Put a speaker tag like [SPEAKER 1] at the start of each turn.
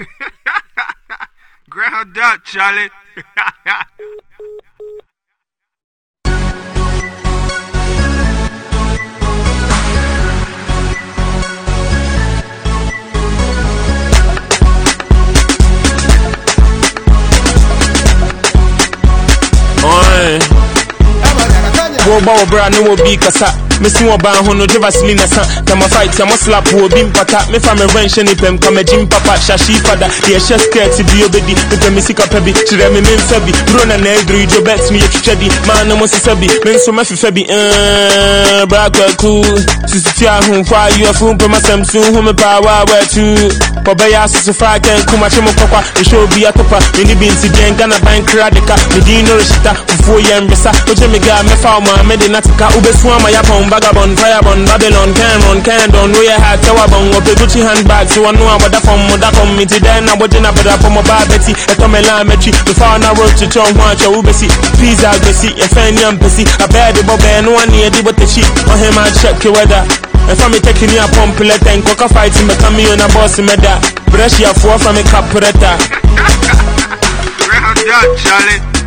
[SPEAKER 1] Ground up, Charlie.
[SPEAKER 2] Boba bra no will be kasa. Missing one ban who no Vaseline sa. Come fight, come slap who be pata. Me from a ranch and pem come a gym papa shashi father. The chest skirt to be obedi. The music up heavy. To them me febi. Brona negri jo bets me a chedi. Man no must sebi. Men so me febi. Black cool. Sister who fire you a fool per my Samsung who me power where to. Pobaya so far can come at mo papa. The show be a papa. Mini beans again gonna bank radical. Medino rishita before you embesa. Oje me ga me found my medinatica. Ube swama ya pon vagabond firebond Babylon can don't know you had tower bong or Gucci handbag. So I know I'm what from Moda committee. Then I'm watching up for my Betty. A Tomela Metri. Before I wrote to John Watch or Ubesi. Pizza Bessie. A fan young pussy. A bad bob and one near the what the sheep. On him I check your weather. If I'm taking you a pump, let and cock a fight in the cameo and a boss in that. Brush your four from a caporetta.
[SPEAKER 1] Ground up, Charlie.